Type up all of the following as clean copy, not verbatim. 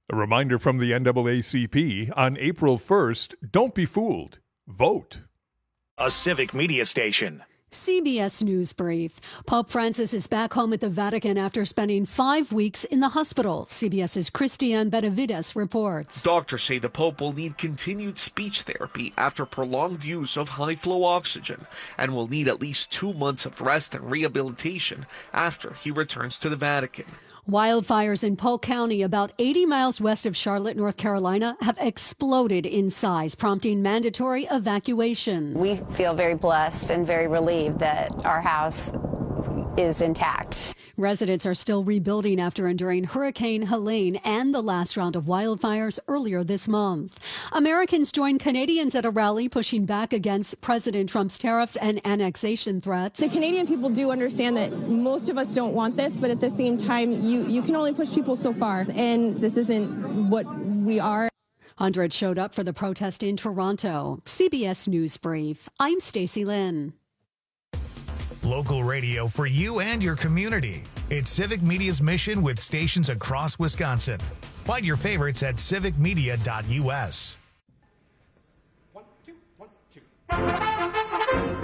A reminder from the NAACP on April 1st, don't be fooled. Vote. A civic media station. CBS News Brief. Pope Francis is back home at the Vatican after spending 5 weeks in the hospital. CBS's Christiane Benavides reports. Doctors say the Pope will need continued speech therapy after prolonged use of high-flow oxygen and will need at least 2 months of rest and rehabilitation after he returns to the Vatican. Wildfires in Polk County, about 80 miles west of Charlotte, North Carolina, have exploded in size, prompting mandatory evacuations. We feel very blessed and very relieved that our house is intact. Residents are still rebuilding after enduring Hurricane Helene and the last round of wildfires earlier this month. Americans joined Canadians at a rally pushing back against President Trump's tariffs and annexation threats. The Canadian people do understand that most of us don't want this, but at the same time, you can only push people so far, and this isn't what we are. Hundreds showed up for the protest in Toronto. CBS News Brief. I'm Stacey Lynn. Local radio for you and your community. It's Civic Media's mission with stations across Wisconsin. Find your favorites at civicmedia.us. 1, 2, 1, 2.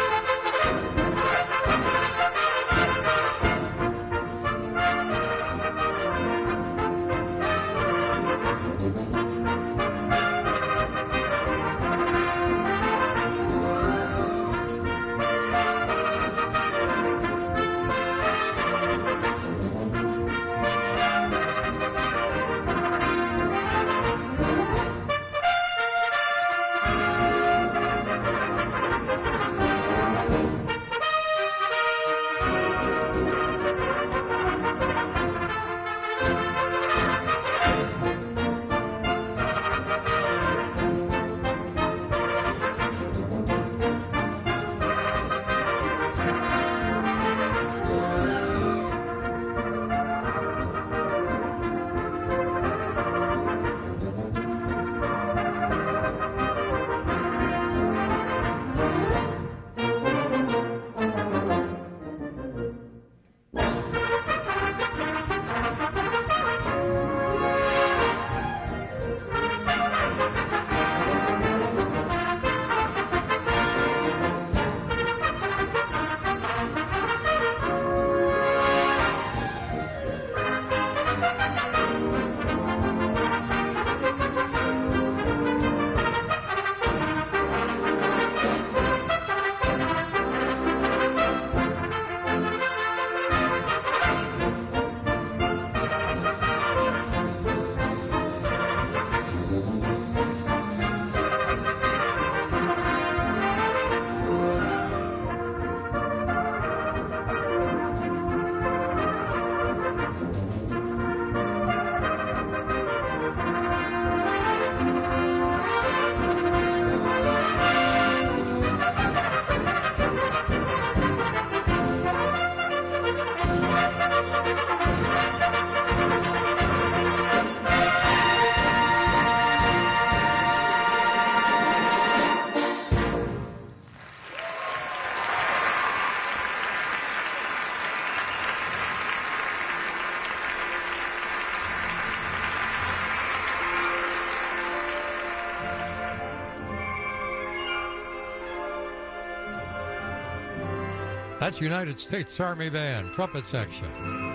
That's United States Army Band, trumpet section.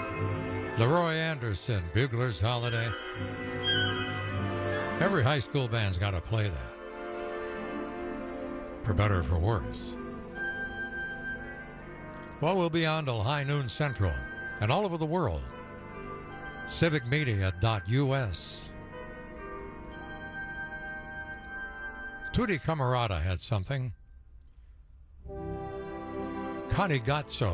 Leroy Anderson, Bugler's Holiday. Every high school band's got to play that. For better or for worse. Well, we'll be on till high noon central and all over the world. Civicmedia.us. Tutti Camarata had something. Connie Gazzo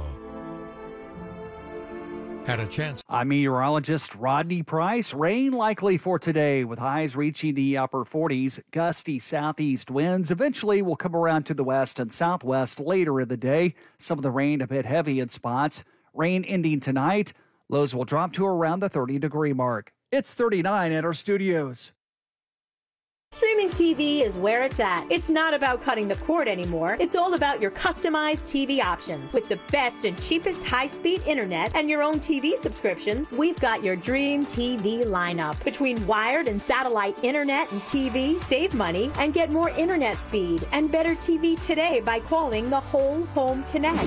had a chance. I'm meteorologist Rodney Price. Rain likely for today with highs reaching the upper 40s. Gusty southeast winds eventually will come around to the west and southwest later in the day. Some of the rain a bit heavy in spots. Rain ending tonight. Lows will drop to around the 30-degree mark. It's 39 at our studios. Streaming TV is where it's at. It's not about cutting the cord anymore. It's all about your customized TV options. With the best and cheapest high-speed internet and your own TV subscriptions, we've got your dream TV lineup. Between wired and satellite internet and TV, save money and get more internet speed and better TV today by calling the Whole Home Connect.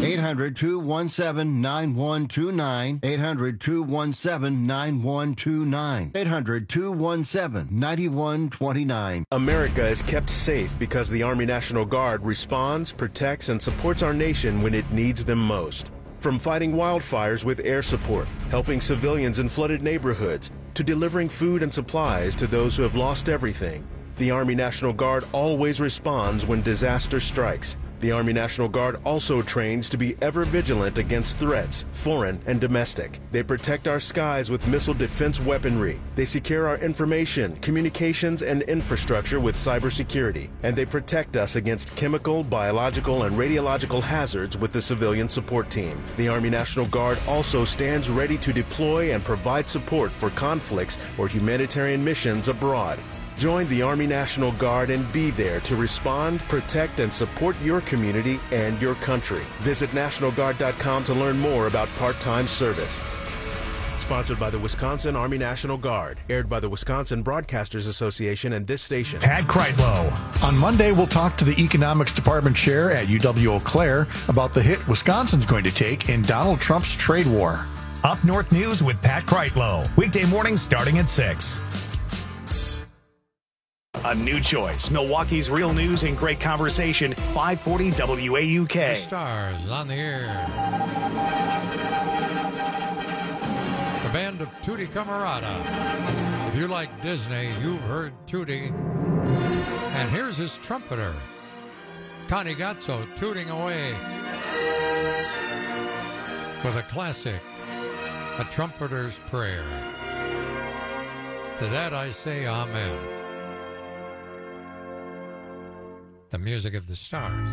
800-217-9129. 800-217-9129. 800-217-9129. America is kept safe because the Army National Guard responds, protects, and supports our nation when it needs them most. From fighting wildfires with air support, helping civilians in flooded neighborhoods, to delivering food and supplies to those who have lost everything, the Army National Guard always responds when disaster strikes. The Army National Guard also trains to be ever vigilant against threats, foreign and domestic. They protect our skies with missile defense weaponry. They secure our information, communications, and infrastructure with cybersecurity. And they protect us against chemical, biological, and radiological hazards with the civilian support team. The Army National Guard also stands ready to deploy and provide support for conflicts or humanitarian missions abroad. Join the Army National Guard and be there to respond, protect, and support your community and your country. Visit NationalGuard.com to learn more about part-time service. Sponsored by the Wisconsin Army National Guard. Aired by the Wisconsin Broadcasters Association and this station. Pat Kreitlow. On Monday, we'll talk to the Economics Department Chair at UW-Eau Claire about the hit Wisconsin's going to take in Donald Trump's trade war. Up North News with Pat Kreitlow. Weekday mornings starting at 6. A new choice. Milwaukee's real news and great conversation. 540 WAUK. The Stars on the air. The band of Tutti Camarata. If you like Disney, you've heard Tutti. And here's his trumpeter, Connie Gazzo, tooting away with a classic, A Trumpeter's Prayer. To that I say amen. The music of the Stars.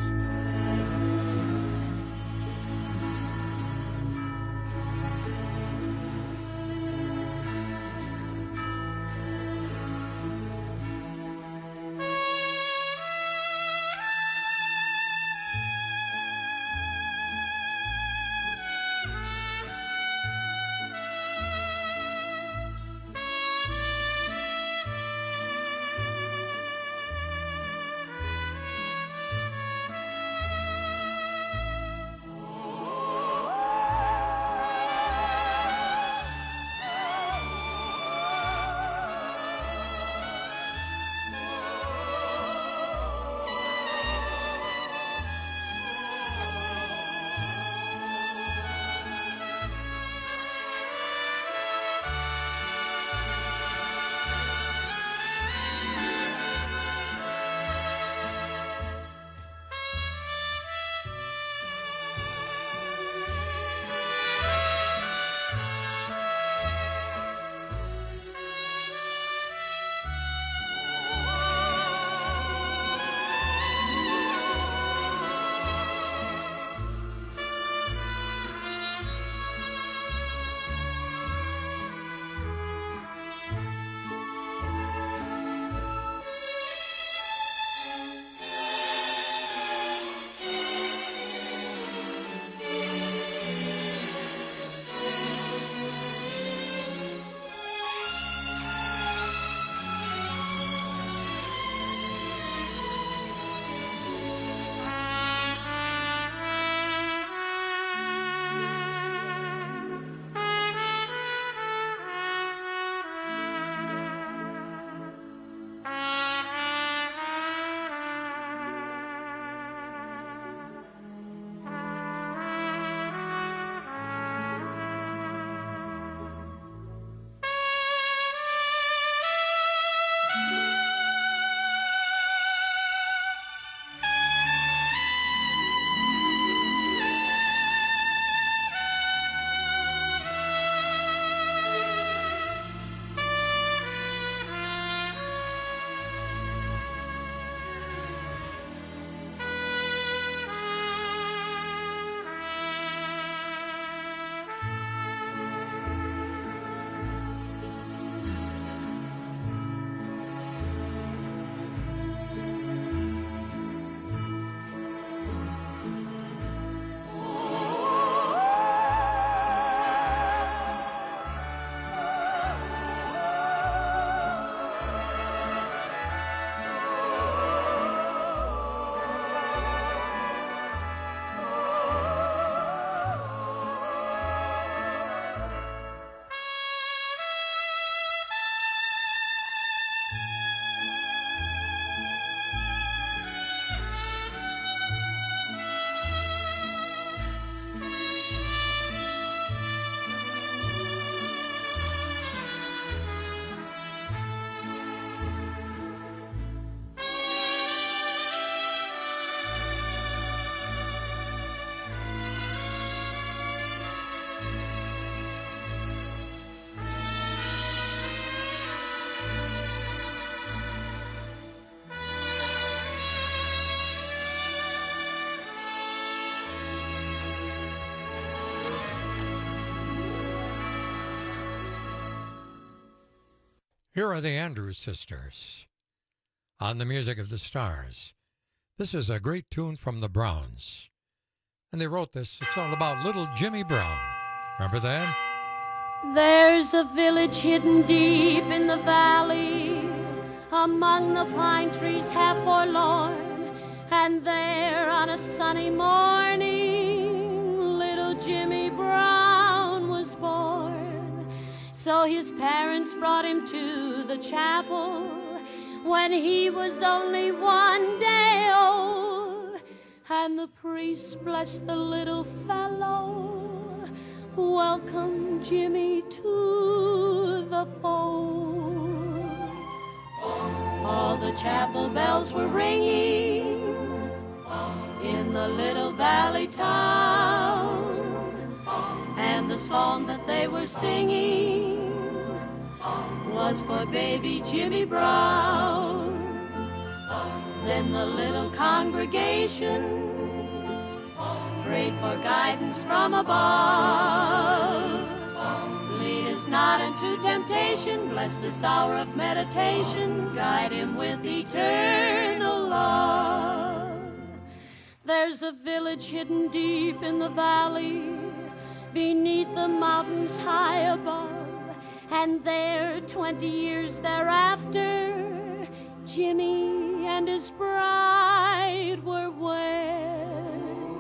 Here are the Andrews Sisters on the Music of the Stars. This is a great tune from the Browns. And they wrote this. It's all about little Jimmy Brown. Remember that? There's a village hidden deep in the valley, among the pine trees half forlorn. And there on a sunny morning, little Jimmy Brown was born. So his parents brought him to the chapel when he was only 1 day old. And the priest blessed the little fellow, welcome Jimmy to the fold. All the chapel bells were ringing in the little valley town, and the song that they were singing was for baby Jimmy Brown. Then the little congregation prayed for guidance from above. Lead us not into temptation, bless this hour of meditation, guide him with eternal love. There's a village hidden deep in the valley, beneath the mountains high above, and there 20 years thereafter, Jimmy and his bride were wed.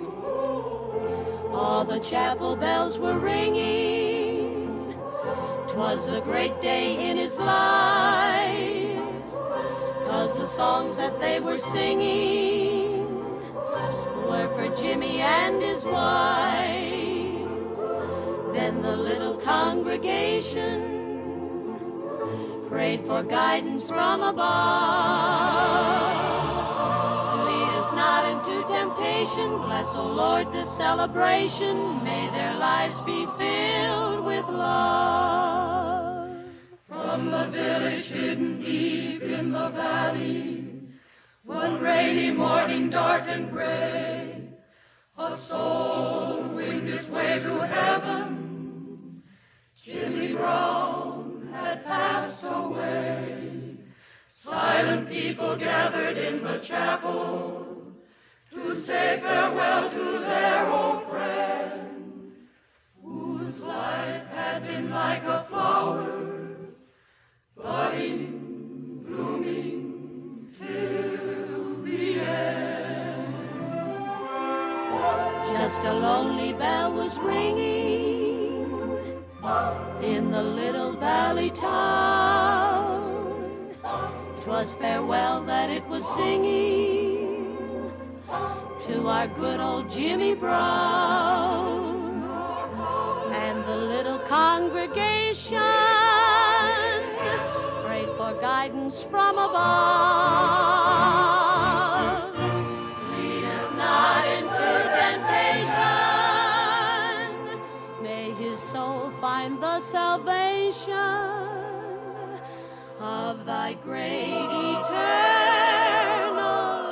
All the chapel bells were ringing, 'twas a great day in his life, 'cause the songs that they were singing were for Jimmy and his wife. Then the little congregation prayed for guidance from above. Lead us not into temptation, bless, O Lord, this celebration. May their lives be filled with love. From the village hidden deep in the valley, one rainy morning dark and gray, a soul winged its way to heaven. Jimmy Brown had passed away. Silent people gathered in the chapel to say farewell to their old friend, whose life had been like a flower, budding, blooming till the end. Just a lonely bell was ringing in the little valley town. 'Twas farewell that it was singing to our good old Jimmy Brown. And the little congregation prayed for guidance from above. Lead us not into temptation, may his soul find the salvation of thy great eternal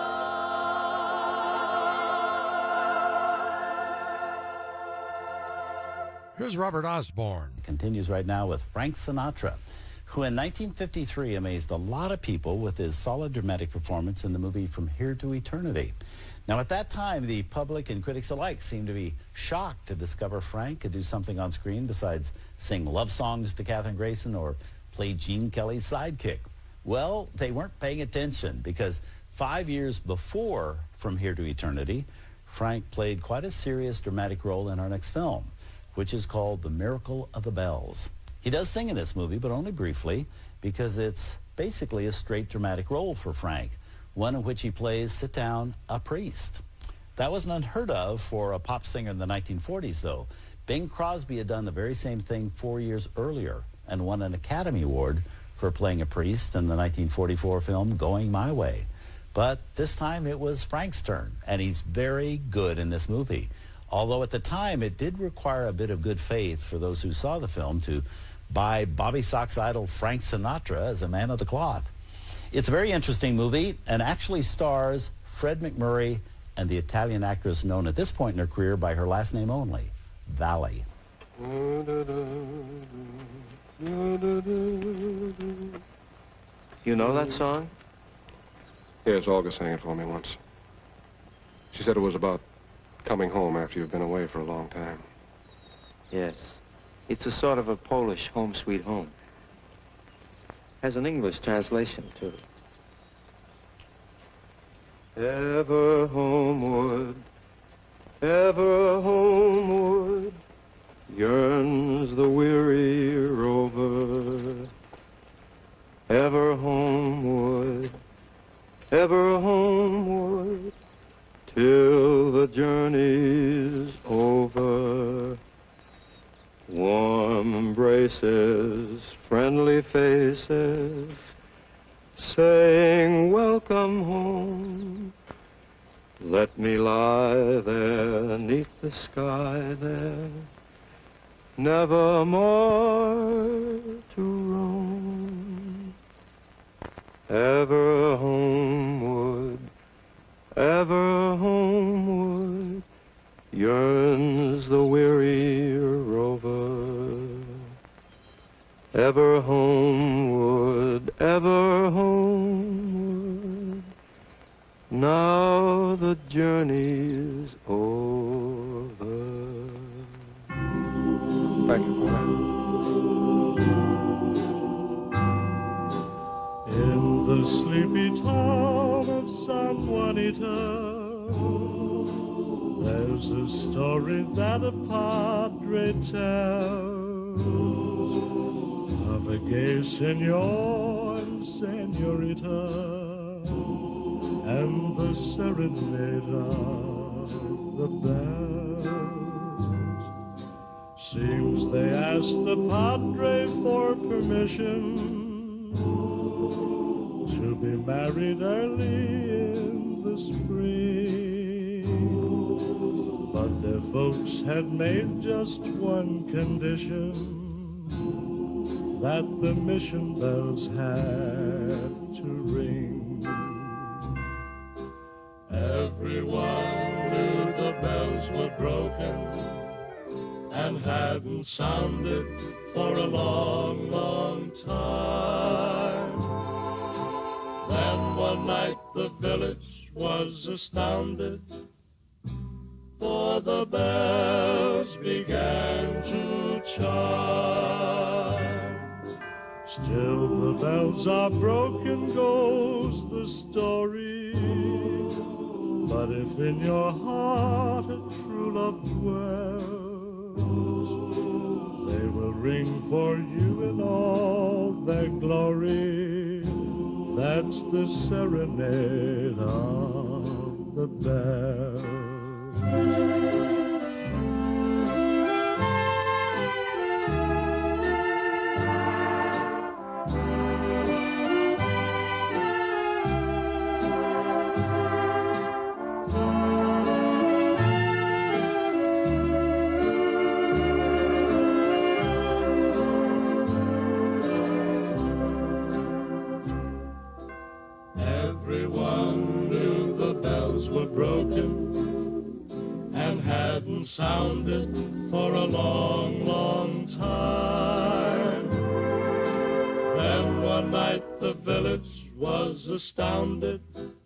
love. Here's Robert Osborne. Continues right now with Frank Sinatra, who in 1953 amazed a lot of people with his solid dramatic performance in the movie From Here to Eternity. Now, at that time, the public and critics alike seemed to be shocked to discover Frank could do something on screen besides sing love songs to Katherine Grayson or play Gene Kelly's sidekick. Well, they weren't paying attention because 5 years before From Here to Eternity, Frank played quite a serious dramatic role in our next film, which is called The Miracle of the Bells. He does sing in this movie, but only briefly, because it's basically a straight dramatic role for Frank, one in which he plays, sit down, a priest. That wasn't unheard of for a pop singer in the 1940s, though. Bing Crosby had done the very same thing 4 years earlier and won an Academy Award for playing a priest in the 1944 film Going My Way. But this time it was Frank's turn, and he's very good in this movie. Although at the time it did require a bit of good faith for those who saw the film to buy Bobby Sox idol Frank Sinatra as a man of the cloth. It's a very interesting movie and actually stars Fred McMurray and the Italian actress known at this point in her career by her last name only, Valley. You know that song? Yes, Olga sang it for me once. She said it was about coming home after you've been away for a long time. Yes. It's a sort of a Polish home sweet home. Has an English translation, too. Ever homeward, yearns the weary rover. Ever homeward, till the journey's over. Warm embraces, friendly faces, saying welcome home. Let me lie there, 'neath the sky there, never more to roam. Ever homeward, yearns the weary rover. Ever homeward, now the journey's over. Thank you for that. In the sleepy town of San Juanito, there's a story that a padre tells of a gay senor and senorita and the serenade of the bells. Seems they asked the padre for permission to be married early in the spring, but their folks had made just one condition, that the mission bells had to ring. Everyone knew the bells were broken and hadn't sounded for a long, long time. Then one night the village was astounded, for the bells began to chime. Still the bells are broken, goes the story, but if in your heart a true love dwells, they will ring for you in all their glory. That's the serenade of the bells. Everyone knew the bells were broken and hadn't sounded for a long, long time. Then one night the village was astounded,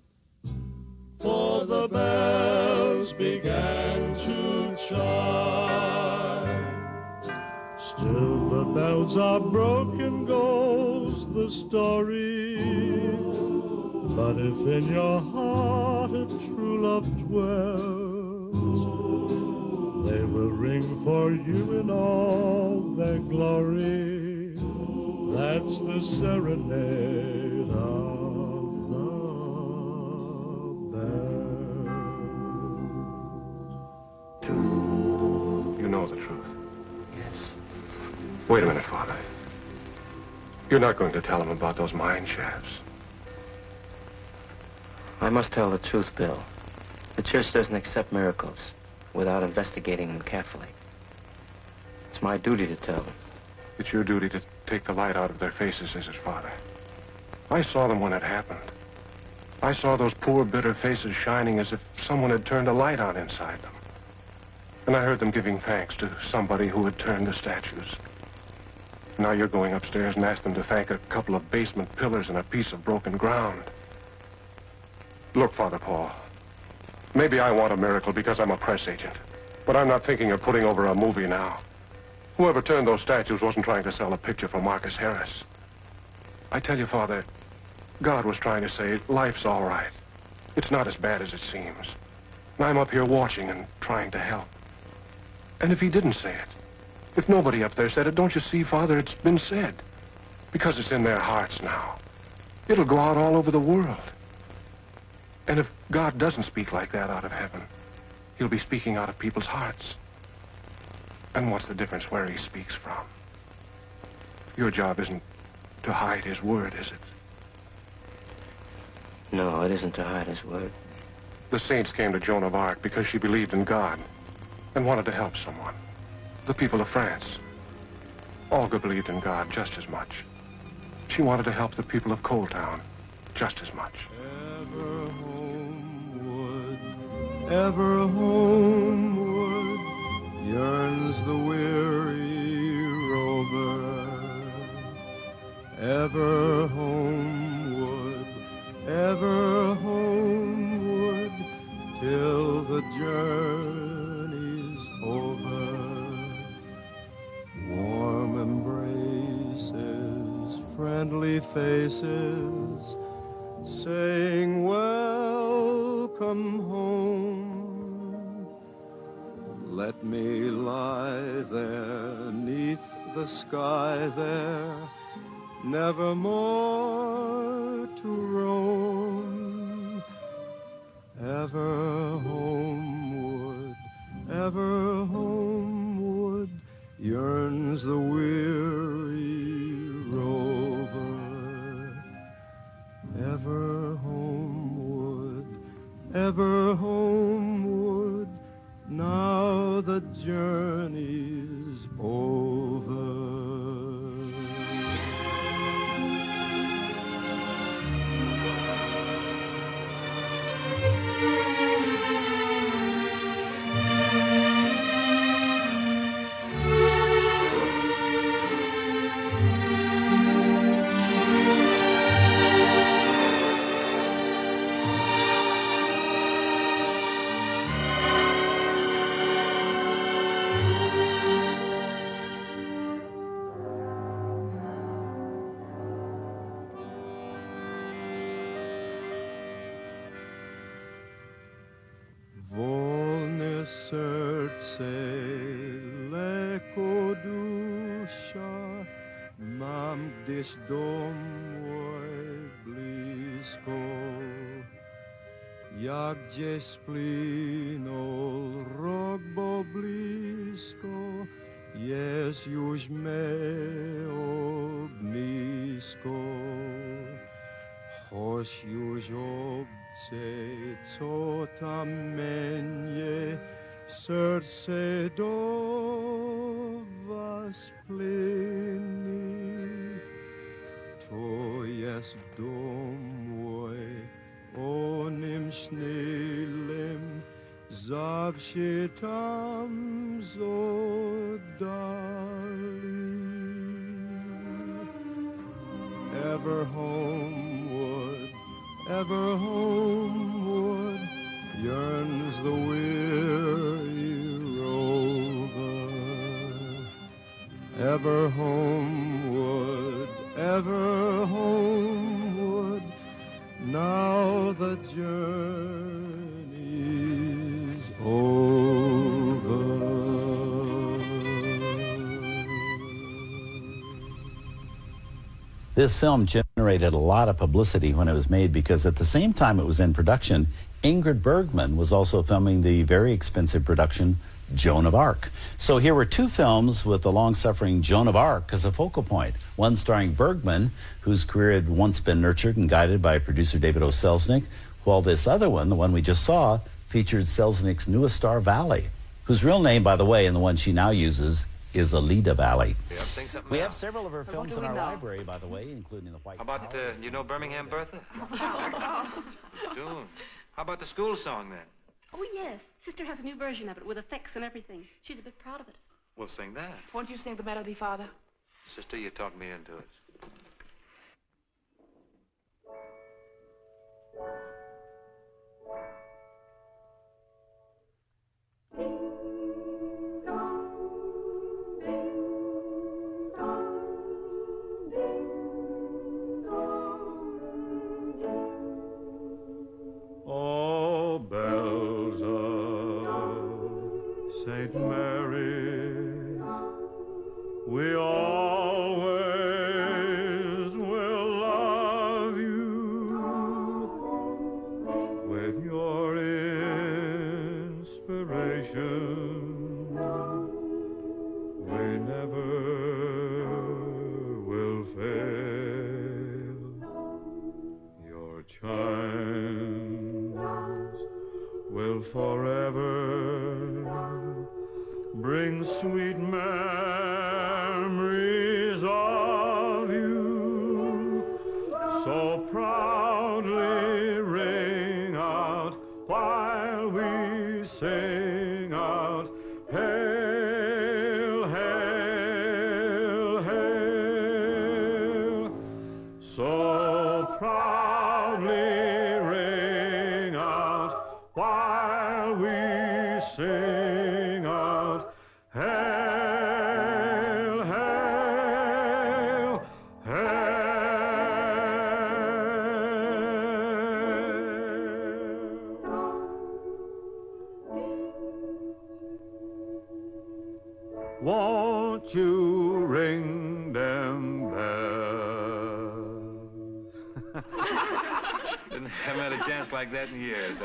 for the bells began to chime. Still the bells are broken, goes the story, but if in your heart a true love dwells, they will ring for you in all their glory. That's the serenade of the bells. You know the truth. Yes. Wait a minute, Father. You're not going to tell him about those mine shafts. I must tell the truth, Bill. The church doesn't accept miracles without investigating them carefully. It's my duty to tell them. It's your duty to take the light out of their faces, is it, Father? I saw them when it happened. I saw those poor, bitter faces shining as if someone had turned a light on inside them. And I heard them giving thanks to somebody who had turned the statues. Now you're going upstairs and ask them to thank a couple of basement pillars and a piece of broken ground. Look, Father Paul, maybe I want a miracle because I'm a press agent, but I'm not thinking of putting over a movie now. Whoever turned those statues wasn't trying to sell a picture for Marcus Harris. I tell you, Father, God was trying to say, life's all right. It's not as bad as it seems. And I'm up here watching and trying to help. And if he didn't say it, if nobody up there said it, don't you see, Father, it's been said. Because it's in their hearts now. It'll go out all over the world. And if God doesn't speak like that out of heaven, he'll be speaking out of people's hearts. And what's the difference where he speaks from? Your job isn't to hide his word, is it? No, it isn't to hide his word. The saints came to Joan of Arc because she believed in God and wanted to help someone. The people of France. Olga believed in God just as much. She wanted to help the people of Coal Town just as much. Ever homeward yearns the weary rover. Ever homeward till the journey's over. Warm embraces, friendly faces, saying welcome home. Let me lie there 'neath the sky there, never more to roam. Ever homeward yearns the weary rover. Ever homeward, now the journey's over. Serce leko dusza, mam gdzieś domoj blisko. Jak gdzieś spłynął rok, bo blisko jest już me ognisko. Choć już obce, co tam mnie, serce do was płynie. To jest dom mój, o nim śniłem, zawsze tam z oddali. Ever homeward yearns the weary rover. Ever homeward, now the journey's over. This film generated a lot of publicity when it was made because at the same time it was in production, Ingrid Bergman was also filming the very expensive production Joan of Arc. So here were two films with the long-suffering Joan of Arc as a focal point. One starring Bergman, whose career had once been nurtured and guided by producer David O. Selznick, while this other one, the one we just saw, featured Selznick's newest star, Valley, whose real name, by the way, and the one she now uses, is Alida Valley. We have several of her films in our library, by the way, including The White How about, you know Birmingham Bertha? Soon. How about the school song, then? Oh, yes. Sister has a new version of it with effects and everything. She's a bit proud of it. We'll sing that. Won't you sing the melody, Father? Sister, you talked me into it. Oh, bells of St. Mary, we always will love you with your inspiration. We never will fail. Your chimes will forever bring sweet memories of you. So proudly ring out while we sing out, hail, hail, hail. So proudly ring out while we sing out, hail, hail, hail. Won't you ring them bells? Haven't had a chance like that in years.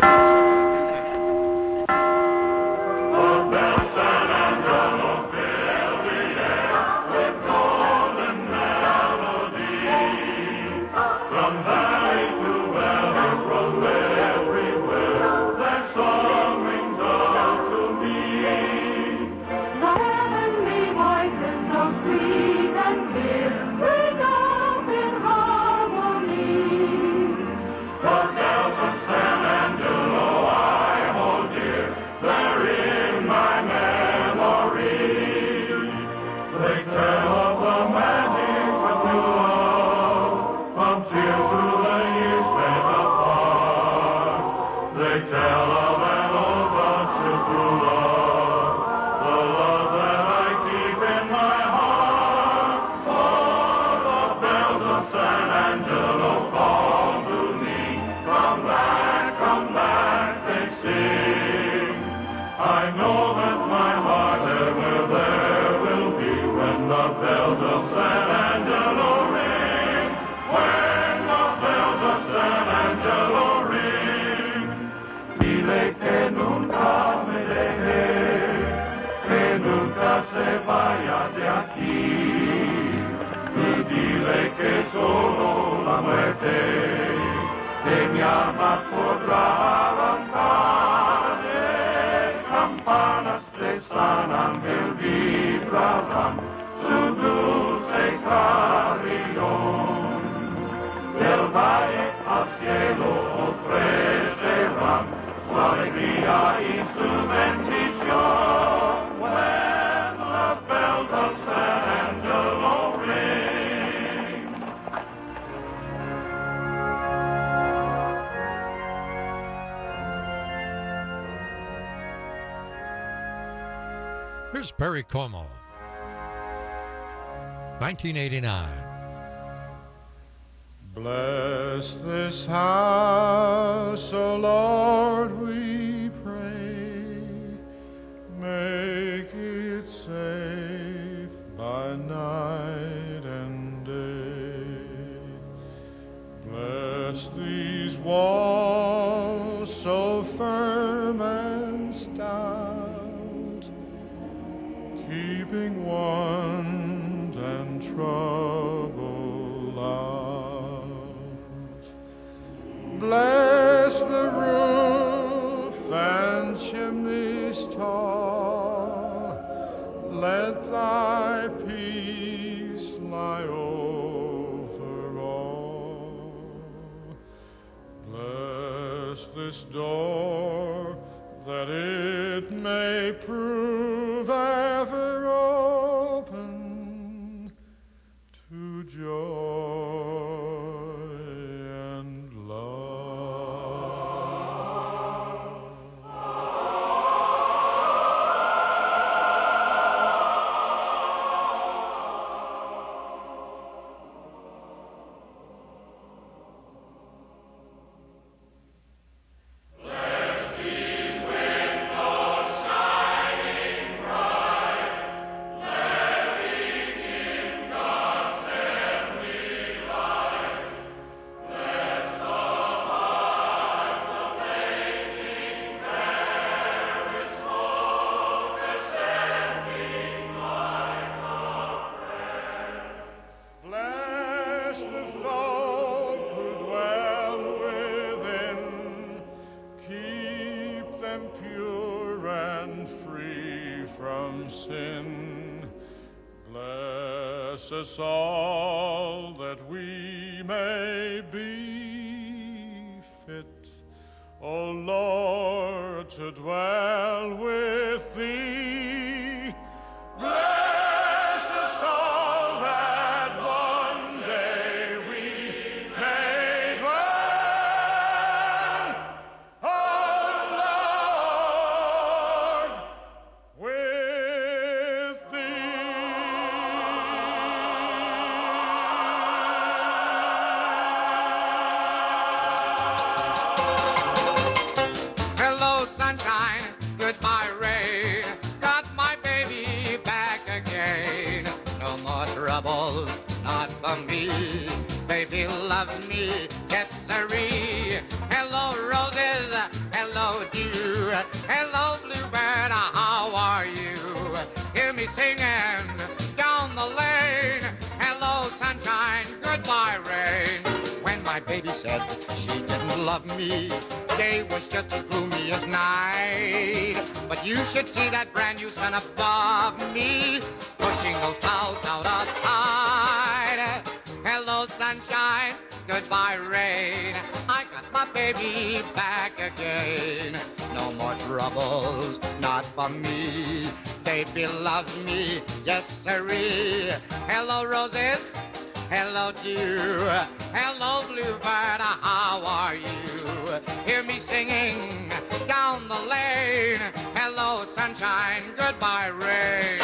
Here's Perry Como, 1989. Bless this house, O Lord, we pray. Make it safe by night and day. Bless these walls so firm and stout, keeping want and trouble out. Bless the roof and chimneys tall. Let thy peace lie over all. Bless this door, that it may prove ever open, Bless us all that we may be fit, O Lord, to dwell with thee. Bless us all that one day we may dwell, O Lord, with thee. Hello, sunshine, goodbye, rain. Got my baby back again. No more trouble, not for me. Baby loves me, yes, sirree. Hello, roses, hello, dew. Hello, bluebird, how are you? Hear me singing down the lane. Hello, sunshine, goodbye, rain. When my baby said she didn't love me, day was just as gloomy as night. But you should see that brand new sun above me, pushing those clouds out of sight. Hello, sunshine, goodbye, rain. I got my baby back again. No more troubles, not for me. Baby loves me, yes, sirree. Hello, roses. Hello, dew. Hello, bluebird, how are you? Hear me singing down the lane. Hello, sunshine, goodbye, rain.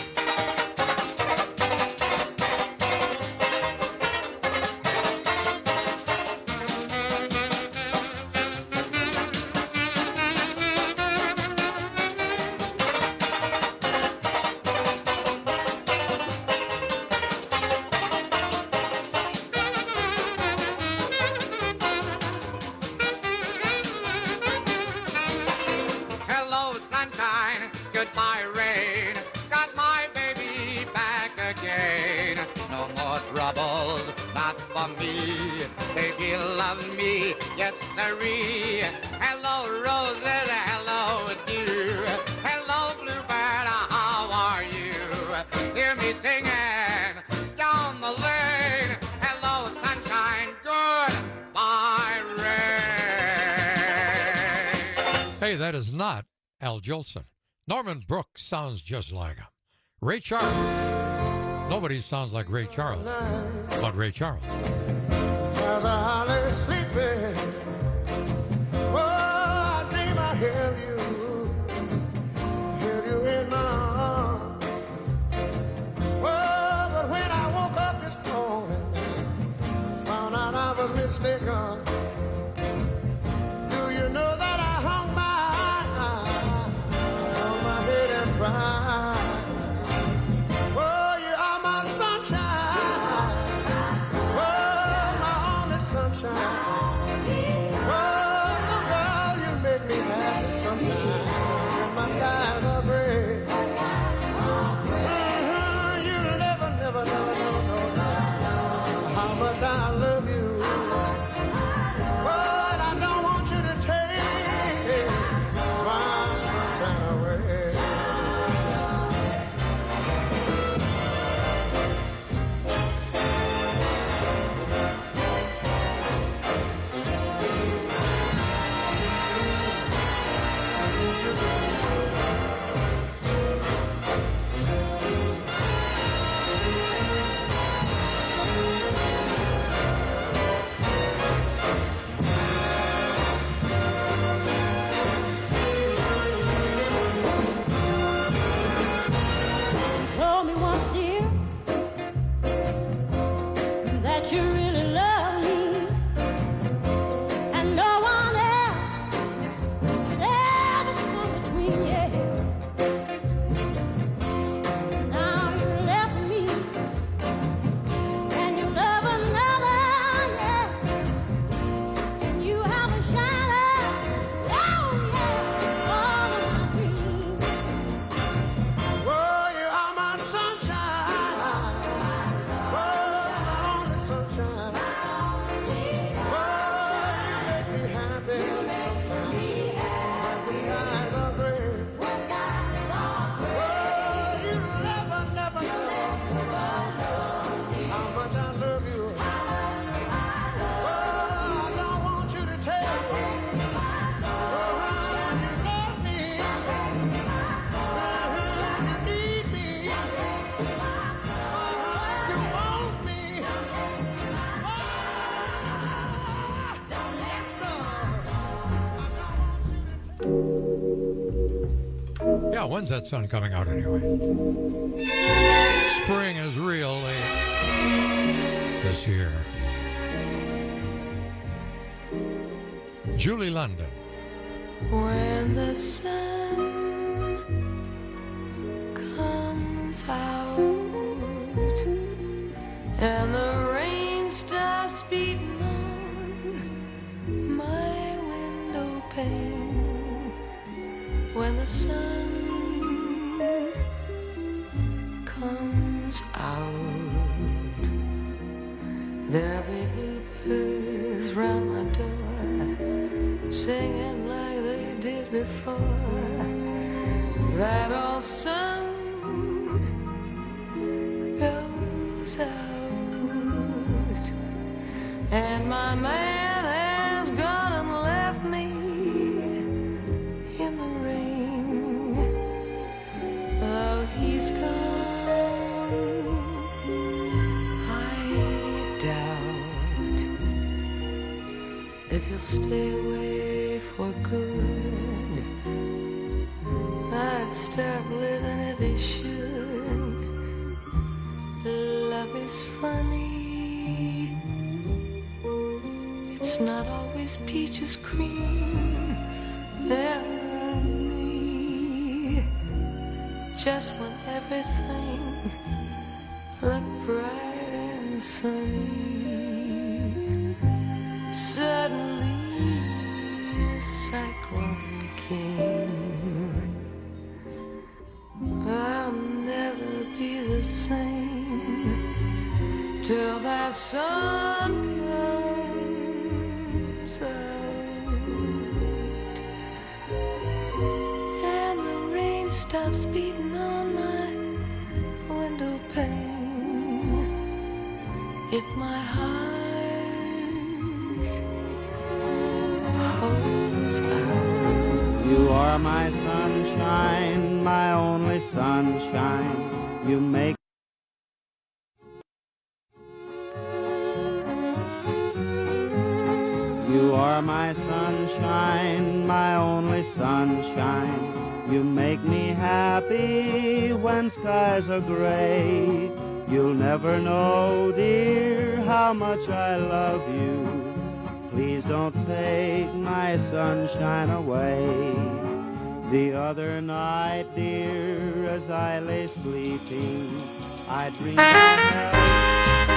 Hello, sunshine, goodbye, rain. Got my baby back again. No more troubles, not for me. Baby loves me, yes, sirree. Hello, roses, hello, dew. Hello, bluebird, how are you? Hear me singing down the lane. Hello, sunshine, goodbye, rain. Hey, that is not Al Jolson. Norman Brooks sounds just like him. Ray Charles. Nobody sounds like Ray Charles, but Ray Charles. As I hardly sleeping, oh, I dream I have you in my arms. Oh, but when I woke up this morning, found out I was mistaken. Do you know that I hung my head and cried? Oh, you are my sunshine. Oh, my only sunshine. Oh, girl, you make me happy sometimes. And my skies are gray. You never know how much I love you. But I don't want you to take my sunshine away. when's that sun coming out anyway? Spring is real late this year. Julie London. When the sun comes out and the rain stops beating on my window pane, when the sun comes out, there'll be bluebirds round my door singing like they did before. That old sun goes out, and my man has gone and left me in the rain. Oh, he's gone, I doubt if he'll stay away for good. I'd start living if he should. Love is funny. It's not always peaches cream and me. Just when everything looked bright and sunny, suddenly a cyclone came. I'll never be the same till that sun comes out and the rain stops beating on my window pane. If my heart holds out. You are my sunshine, my only sunshine. You make You are my sunshine, my only sunshine. You make me happy when skies are gray. You'll never know, dear, how much I love you. Please don't take my sunshine away. The other night, dear, as I lay sleeping, I dreamed of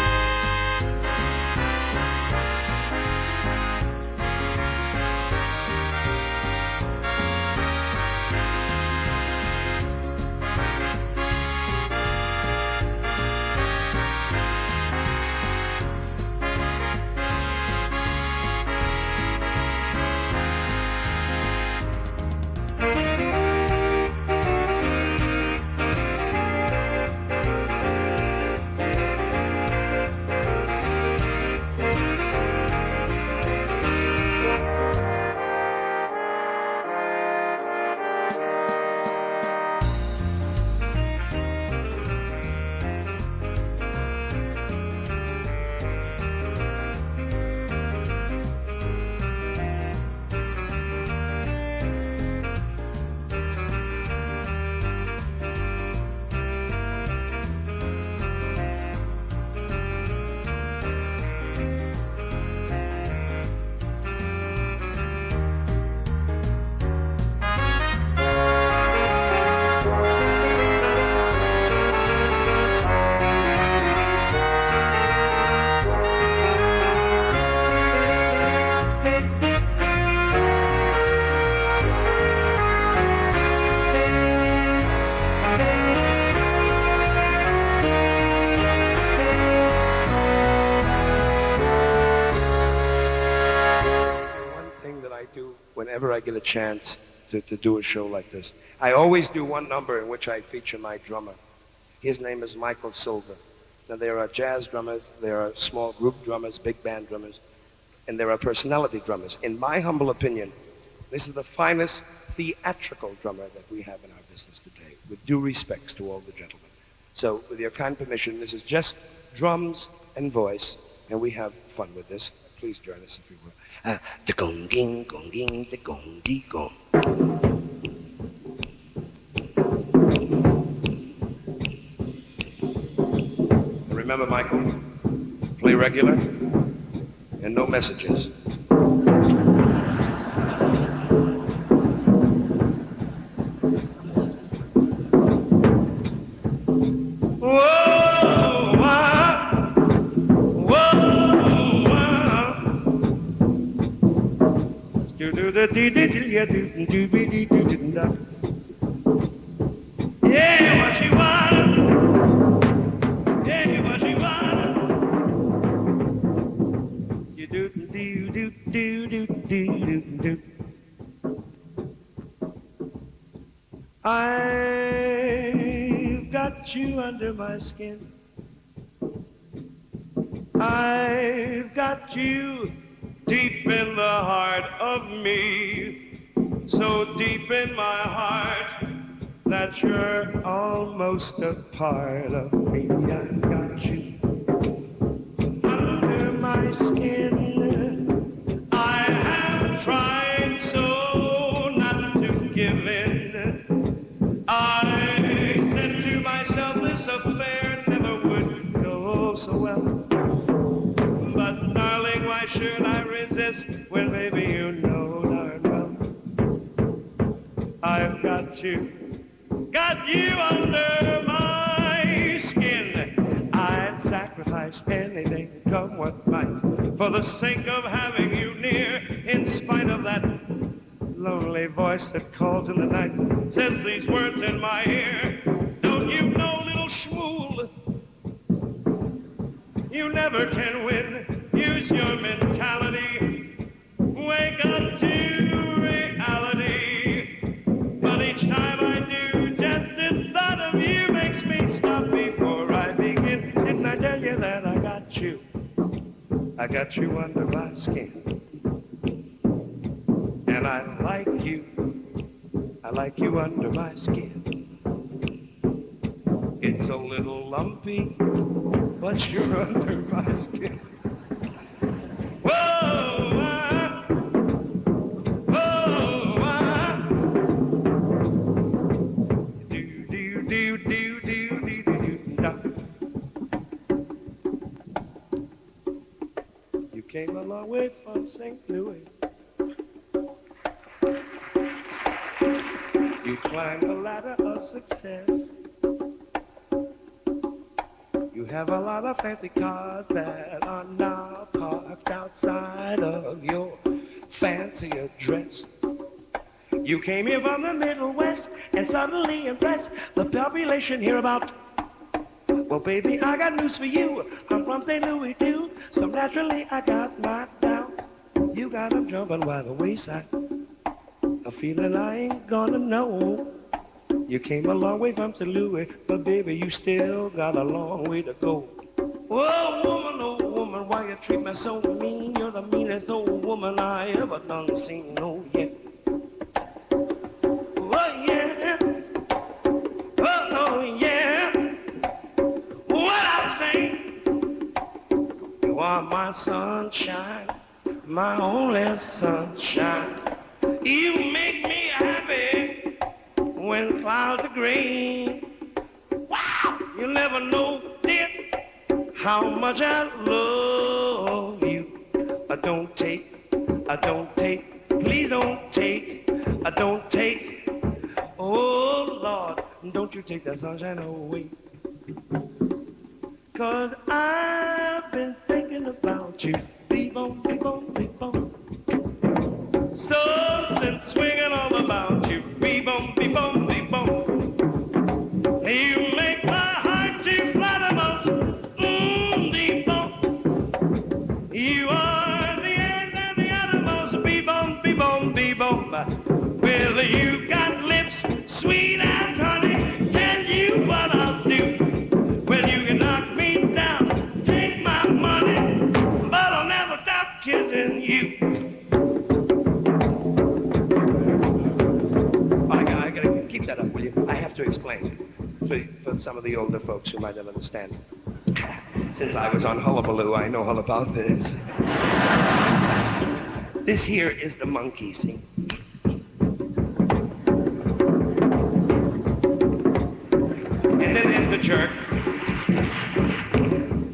whenever I get a chance to do a show like this. I always do one number in which I feature my drummer. His name is Michael Silver. Now, there are jazz drummers, there are small group drummers, big band drummers, and there are personality drummers. In my humble opinion, this is the finest theatrical drummer that we have in our business today, with due respects to all the gentlemen. So, with your kind permission, this is just drums and voice, and we have fun with this. Please join us if you will. Da-gong-ding, gong-ding, da-gong-dee-gong. Remember, Michael, play regular and no messages. Yeah, what she wanted. Yeah, what she wanted. You do do do do do do do. I've got you under my skin. I've got you deep in the heart of me. So deep in my heart that you're almost a part of me. I got you under my skin. I have tried so not to give in. I said to myself this affair never would go so well. But darling, why should I resist when maybe you know darn well I've got you under my skin. I'd sacrifice anything, come what might, for the sake of having you near, in spite of that lonely voice that calls in the night, says these words in my ear. Don't you know, little schmool, you never can win. Use your mentality. Wake up to reality. But each time I do, just the thought of you makes me stop before I begin. Didn't I tell you that I got you? I got you under my skin. And I like you. I like you under my skin. It's a little lumpy, but you're under my skin. You came a long way from St. Louis. You climbed the ladder of success. You have a lot of fancy cars that are now parked outside of your fancy address. You came here from the Middle West and suddenly impressed the population here about. Well, baby, I got news for you. I'm from St. Louis, too, so naturally I got my doubts. You got them jumping by the wayside, a feeling I ain't gonna know. You came a long way from St. Louis, but baby, you still got a long way to go. Oh woman, why you treat me so mean? You're the meanest old woman I ever done seen, oh yeah. Oh yeah, oh yeah. What I'm saying, you are my sunshine, my only sunshine. You make me happy when clouds are gray. Wow! You'll never know, dear, how much I love you. Don't take, please don't take, don't take. Oh Lord, don't you take that sunshine away. 'Cause I've been thinking about you. Beep-boom, beep-boom, beep-boom. Something swinging all about you. Beep-boom, beep-boom, beep-boom. You make my heart to flutter most. Beep-boom. You are the end and the uttermost. Beep-boom, beep-boom, beep-boom. Well, you got lips sweet as honey. Tell you what I'll do. Well, you can knock me down, take my money, but I'll never stop kissing you. I gotta keep that up, will you? I have to explain for some of the older folks who might not understand. Since I was on Hullabaloo, I know all about this. This here is the monkey, see? And then there's the jerk.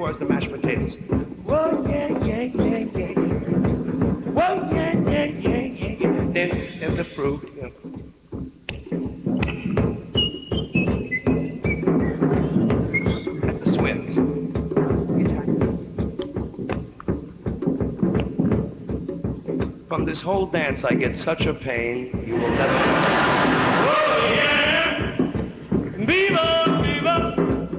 was the mashed potatoes. Whoa, yeah, yeah, yeah, yeah. Whoa, yeah, yeah, yeah, yeah, yeah. Then the fruit. You know. That's the Swims. From this whole dance, I get such a pain, you will never know. Oh, yeah! Viva, viva!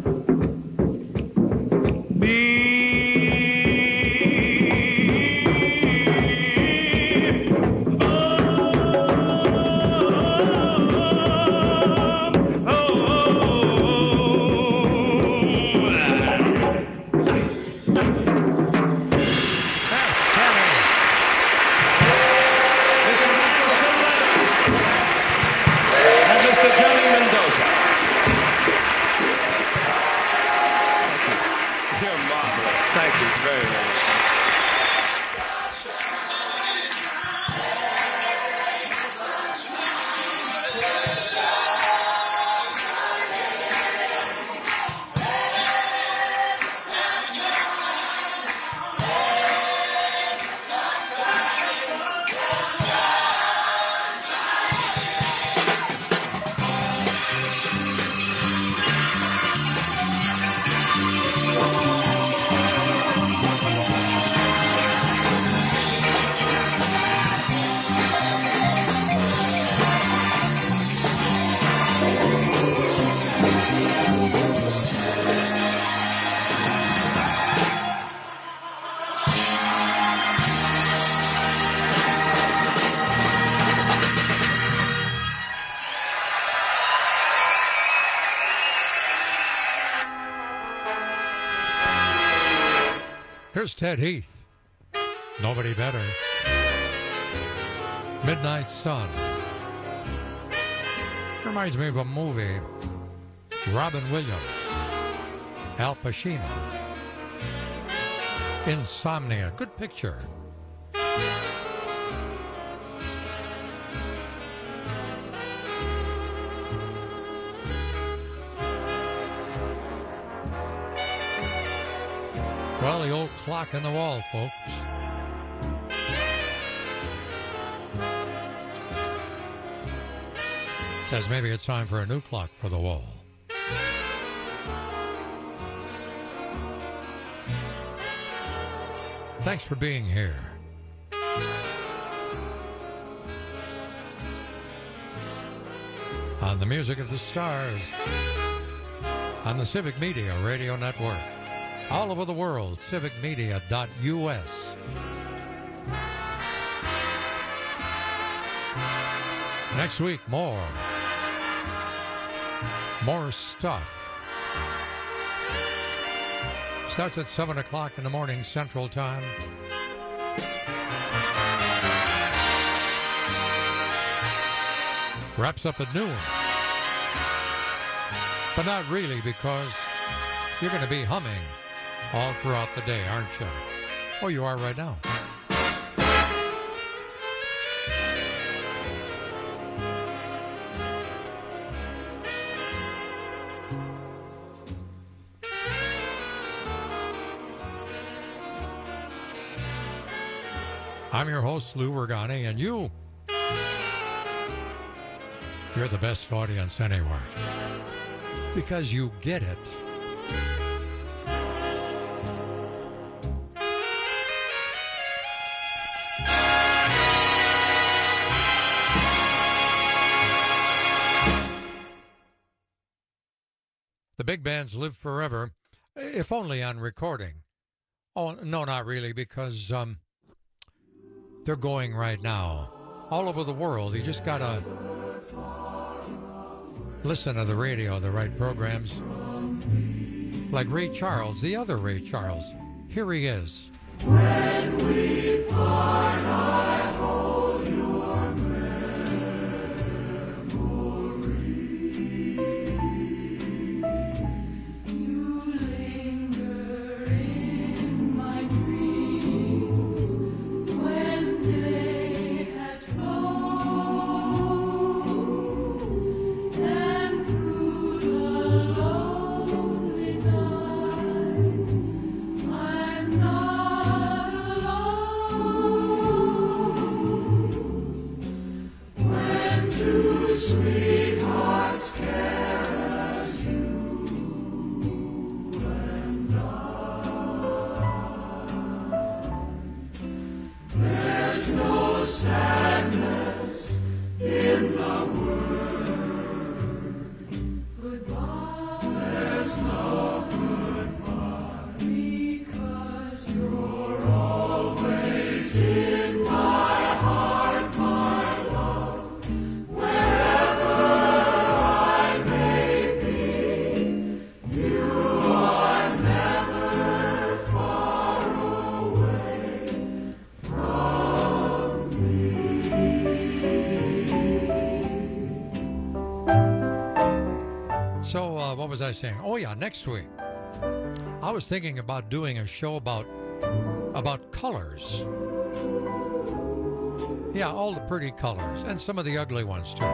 Here's Ted Heath. Nobody better. Midnight Sun. Reminds me of a movie. Robin Williams. Al Pacino. Insomnia. Good picture. Well, the old clock in the wall, folks. Says maybe it's time for a new clock for the wall. Thanks for being here. On the Music of the Stars. On the Civic Media Radio Network. All over the world, civicmedia.us. Next week, more stuff. Starts at 7 o'clock in the morning Central Time. Wraps up at noon. But not really, because you're going to be humming all throughout the day, aren't you? Oh, you are right now. I'm your host, Lou Ragani, and you're the best audience anywhere. Because you get it. The big bands live forever, if only on recording. Oh, no, not really, because they're going right now. All over the world. You just got to listen to the radio, the right programs. Like Ray Charles, the other Ray Charles. Here he is. When we part, I hold your memory. You linger in my dreams when day has flown, and through the lonely night was I saying? Oh, yeah, next week. I was thinking about doing a show about colors. Yeah, all the pretty colors, and some of the ugly ones, too.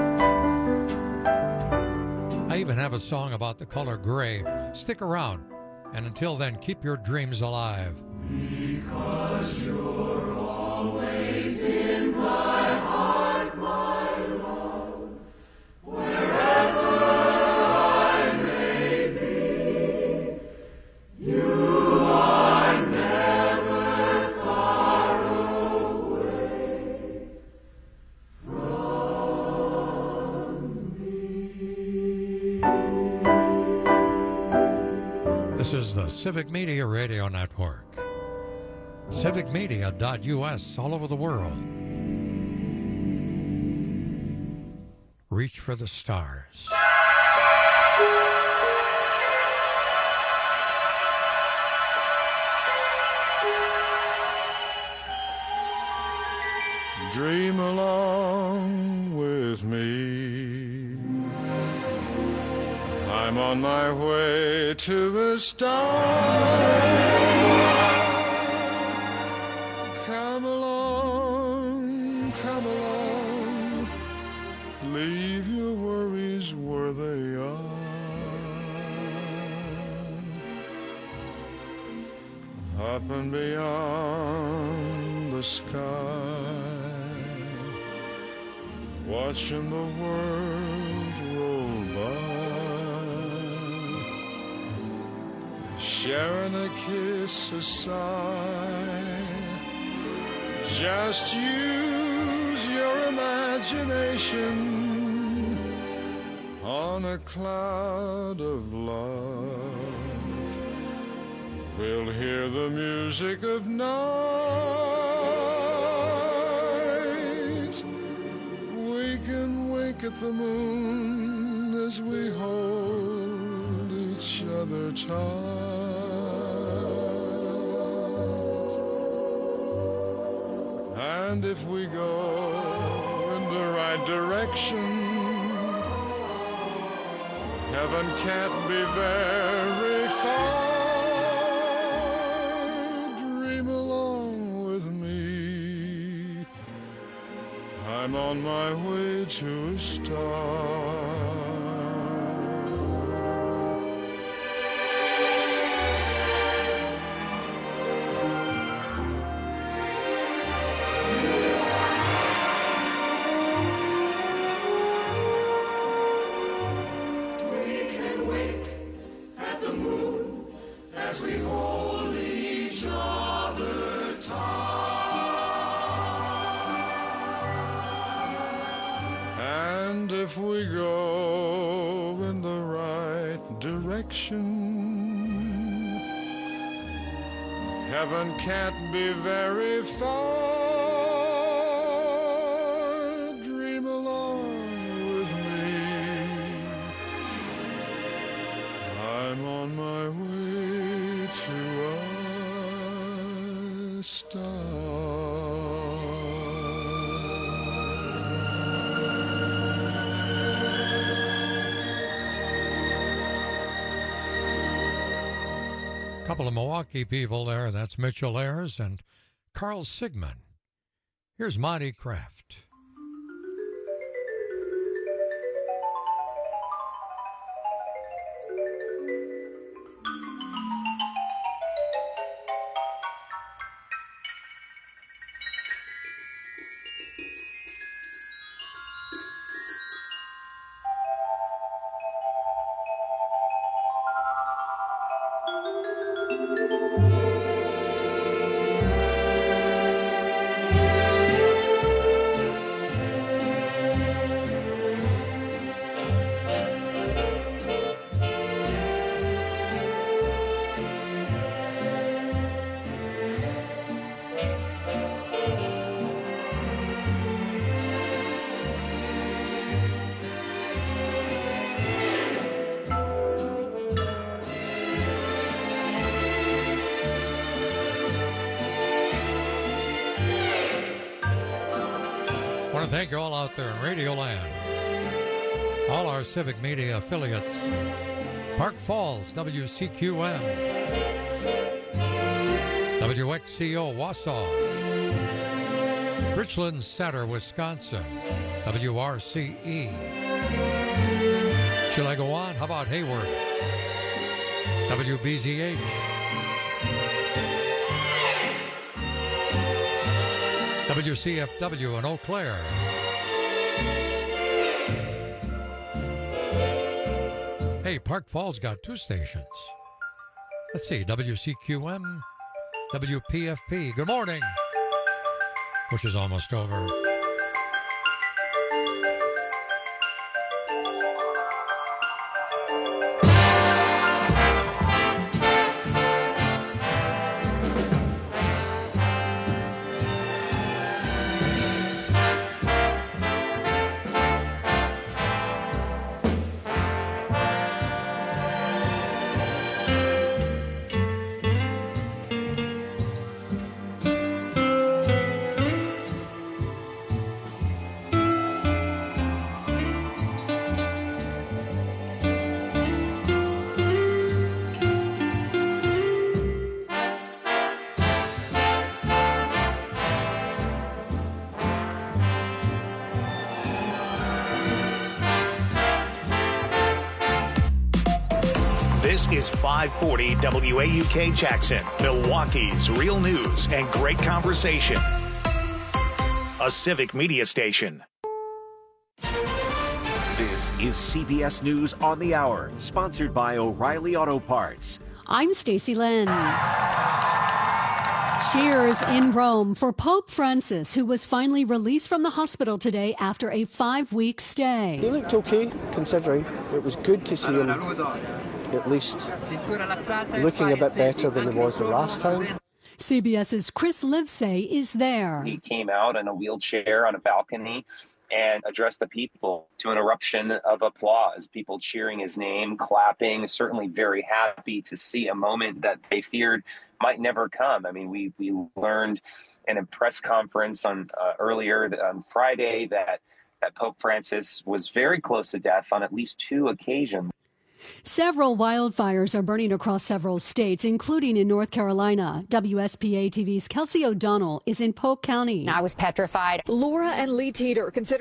I even have a song about the color gray. Stick around, and until then, keep your dreams alive. Because you're always in my heart, my love, wherever I may be, you are never far away from me. This is the Civic Media Radio Network. CivicMedia.us, all over the world. Reach for the stars. Dream along with me. I'm on my way to a star. Come along, leave your worries where they are. Up and beyond the sky, watching the world roll by, sharing a kiss, a sigh. Just use your imagination on a cloud of love. We'll hear the music of night. We can wink at the moon as we hold each other tight. And if we go in the right direction, heaven can't be very far. Dream along with me. I'm on my way to a star. If we go in the right direction, heaven can't be very far. Dream along with me. I'm on my way to a star. Couple of Milwaukee people there. That's Mitchell Ayers and Carl Sigmund. Here's Monty Kraft. Thank you all out there in Radio Land, all our Civic Media affiliates, Park Falls, WCQM. WXCO, Wausau. Richland Center, Wisconsin, WRCE. Shall I go on? How about Hayward? WBZH. WCFW in Eau Claire. Hey, Park Falls got 2 stations. Let's see, WCQM, WPFP. Good morning, which is almost over. This is 540 WAUK Jackson, Milwaukee's real news and great conversation. A civic media station. This is CBS News on the Hour, sponsored by O'Reilly Auto Parts. I'm Stacey Lynn. Cheers in Rome for Pope Francis, who was finally released from the hospital today after a 5-week stay. He looked okay, considering. It was good to see him at least looking a bit better than he was the last time. CBS's Chris Livesay is there. He came out in a wheelchair on a balcony and addressed the people to an eruption of applause, people cheering his name, clapping, certainly very happy to see a moment that they feared might never come. I mean, we learned in a press conference earlier on Friday that Pope Francis was very close to death on at least 2 occasions. Several wildfires are burning across several states, including in North Carolina. WSPA TV's Kelsey O'Donnell is in Polk County. I was petrified. Laura and Lee Teeter consider